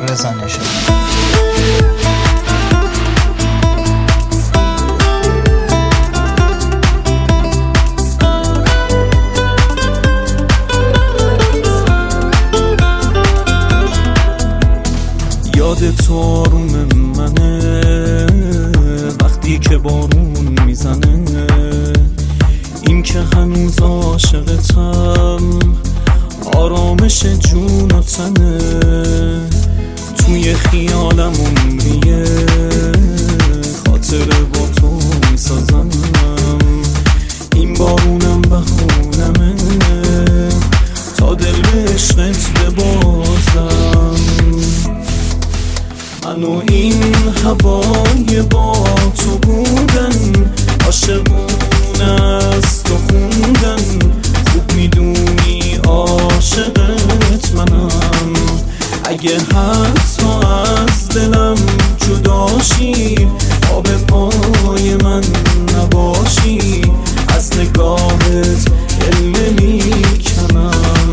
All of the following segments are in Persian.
رضا نژاد. یاد تو آروم منه وقتی که بارون میزنه، این که هنوز عاشقتم آرامش جون و تنه. توی خیالم عمریه خاطر با تو میسازم، این بارونم بخونمه تا دل به عشقت ببازم. من و این هوای با تو بودن، عاشقون است و خوندن، خوب میدونی عاشقت منم. اگه حتی از دلم جداشی، آب پای من نباشی، از نگاهت دل نمیکنم.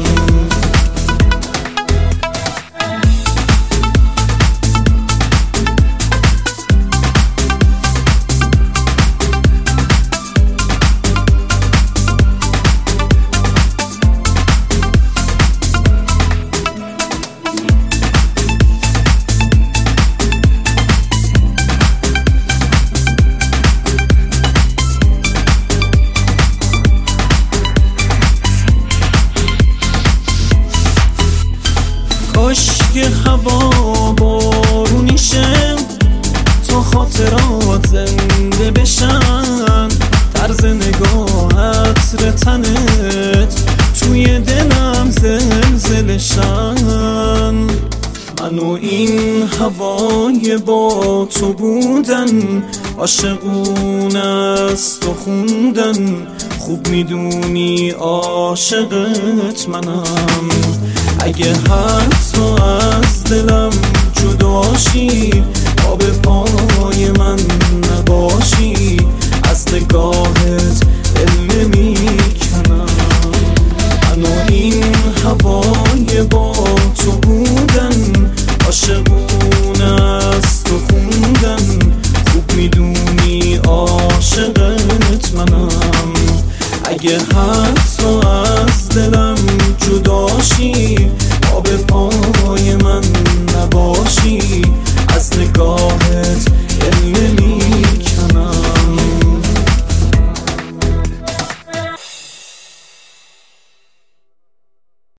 کاش که هوا بارونی شه تا خاطرات زنده بشن، طرز نگاهت رتنت توی دلم زلزله شن. من و این هوای با تو بودن، عاشقون است و خوندن، خوب میدونی عاشقت منم. اگه حتی از دلم